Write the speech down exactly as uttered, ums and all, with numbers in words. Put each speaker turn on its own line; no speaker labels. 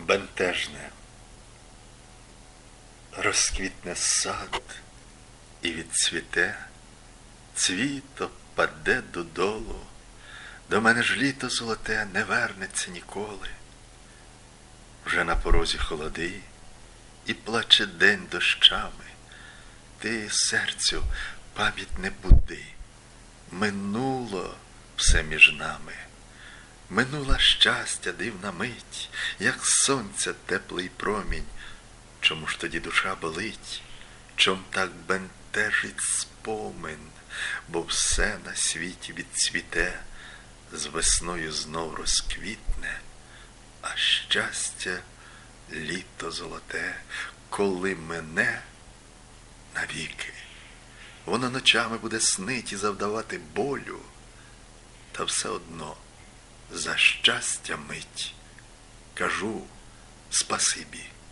бентежне. Розквітне сад і відцвіте, цвіто паде додолу, до мене ж літо золоте не вернеться ніколи. Вже на порозі холоди і плаче день дощами. Ти, серцю, пам'ять не буди, минуло все між нами. Минула щастя дивна мить, як сонця теплий промінь. Чому ж тоді душа болить? Чом так бентежить спомин? Бо все на світі відцвіте, з весною знов розквітне, а щастя літо золоте, коли мине навіки. Воно ночами буде снить і завдавати болю, та все одно за щастя мить кажу спасибі.